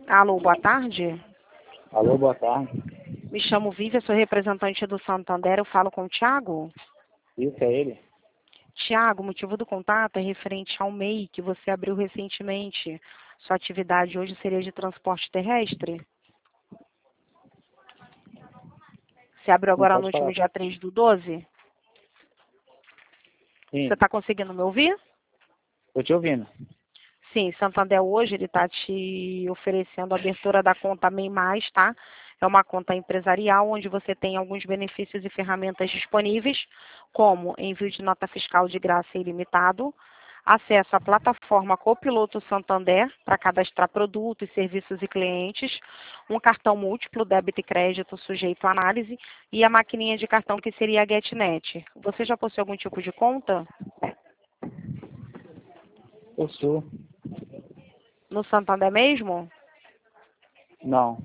Alô, boa tarde. Alô, boa tarde. Me chamo Vivian, sou representante do Santander. Eu falo com o Thiago. Isso é ele? Thiago, o motivo do contato é referente ao MEI que você abriu recentemente. Sua atividade hoje seria de transporte terrestre? Você abriu Sim, agora no pode último falar. dia 3/12? Você Sim, está conseguindo me ouvir? tô te ouvindo. Sim, Santander hoje ele está te oferecendo a abertura da conta MEI Mais, tá? É uma conta empresarial onde você tem alguns benefícios e ferramentas disponíveis, como envio de nota fiscal de graça e ilimitado, acesso à plataforma Copiloto Santander para cadastrar produtos, serviços e clientes, um cartão múltiplo, débito e crédito sujeito à análise e a maquininha de cartão que seria a GetNet. Você já possui algum tipo de conta Eu sou. no Santander mesmo? Não.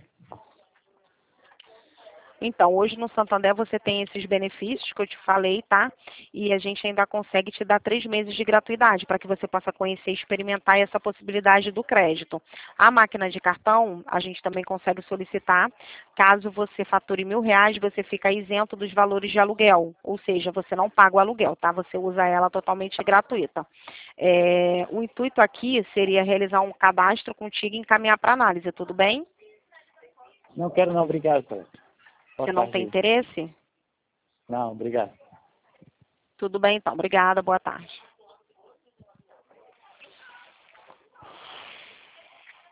Então, hoje no Santander você tem esses benefícios que eu te falei, tá? E a gente ainda consegue te dar 3 meses de gratuidade para que você possa conhecer e experimentar essa possibilidade do crédito. A máquina de cartão, a gente também consegue solicitar. Caso você fature R$ 1.000, você fica isento dos valores de aluguel. Ou seja, você não paga o aluguel, tá? Você usa ela totalmente gratuita. O intuito aqui seria realizar um cadastro contigo e encaminhar para análise, tudo bem? Não quero não, obrigado, cara. Boa Você não tarde tem aí. interesse? Não, obrigado. Tudo bem, então. Obrigada. Boa tarde.